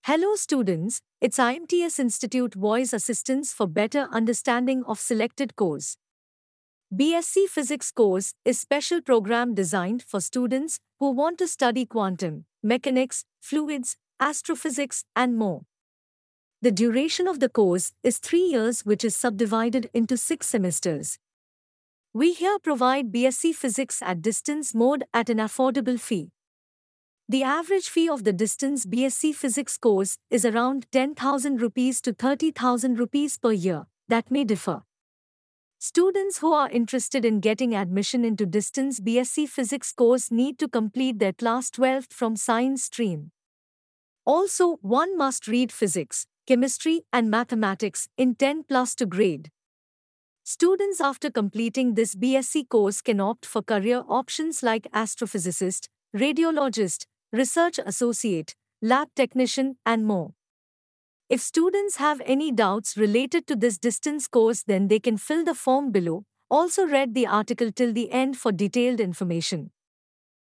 Hello students, it's IMTS Institute Voice Assistance for better understanding of selected course. BSc Physics course is special program designed for students who want to study quantum, mechanics, fluids, astrophysics and more. The duration of the course is 3 years which is subdivided into 6 semesters. We here provide BSc Physics at distance mode at an affordable fee. The average fee of the distance BSc Physics course is around 10,000 rupees to 30,000 rupees per year. That may differ. Students who are interested in getting admission into distance BSc Physics course need to complete their class 12th from science stream. Also, one must read physics, chemistry and mathematics in 10+2 grade. Students after completing this BSc course can opt for career options like astrophysicist, radiologist, research associate, lab technician, and more. If students have any doubts related to this distance course, then they can fill the form below. Also read the article till the end for detailed information.